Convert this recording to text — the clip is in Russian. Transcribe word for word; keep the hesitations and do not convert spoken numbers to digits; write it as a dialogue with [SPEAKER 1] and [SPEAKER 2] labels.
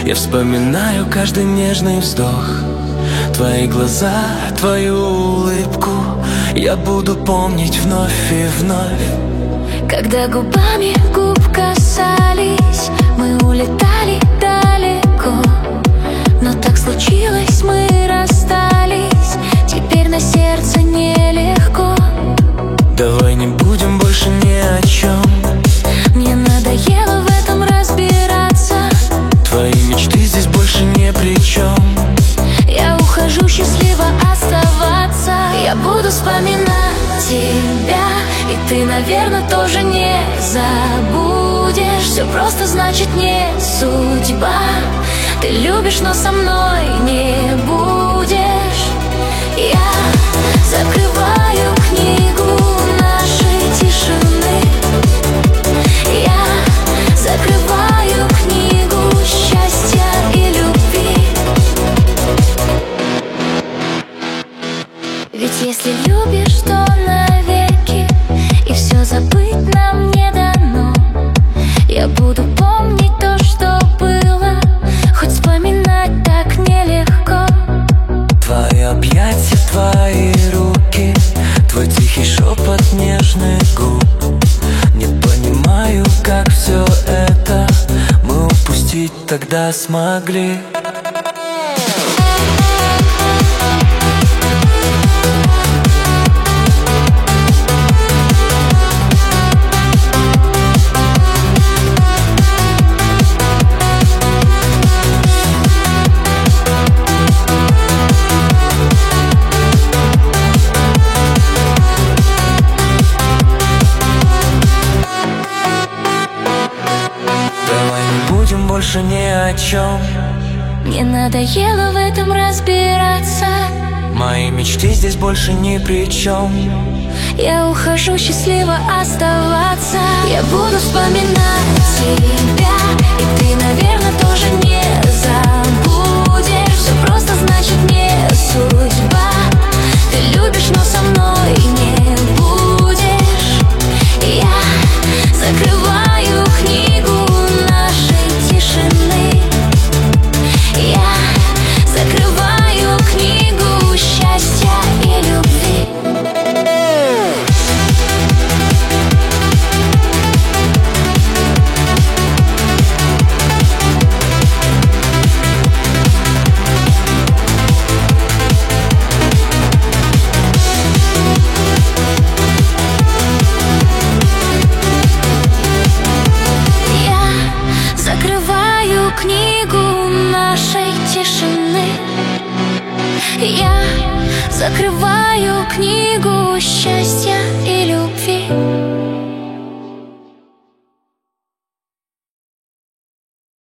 [SPEAKER 1] Я вспоминаю каждый нежный вздох, твои глаза, твою улыбку. Я буду помнить вновь и вновь.
[SPEAKER 2] Когда губами губ касались, мы улетали далеко. Но так случилось, мы расстались. Теперь на сердце нелегко.
[SPEAKER 1] Давай не будем больше ни о чем.
[SPEAKER 2] Мне надоело в этом разбираться.
[SPEAKER 1] Твои мечты здесь больше ни при чем.
[SPEAKER 2] Я ухожу счастливо оставаться. Я буду вспоминать тебя, и ты, наверное, тоже не забудешь. Все просто, значит, не судьба. Ты любишь, но со мной не будешь. Я закрываю книгу нашей тишины. Я закрываю книгу счастья и любви. Ведь если любишь, то навеки, и все забыть нам не дано. Я буду помнить то, что было, хоть вспоминать так нелегко.
[SPEAKER 1] Твои объятия, твои руки, твой тихий шепот нежных губ. Не понимаю, как все это мы упустить тогда смогли. Больше ни о чем.
[SPEAKER 2] Мне надоело в этом разбираться.
[SPEAKER 1] Мои мечты здесь больше ни при чем.
[SPEAKER 2] Я ухожу счастливо оставаться. Я буду вспоминать тебя, и ты, наверное, тоже не забудешь. Все просто, значит, не судьба. Ты любишь, но со мной не будешь. Я закрываю книгу нашей тишины. Я закрываю книгу счастья и любви. Книгу нашей тишины. Я закрываю книгу счастья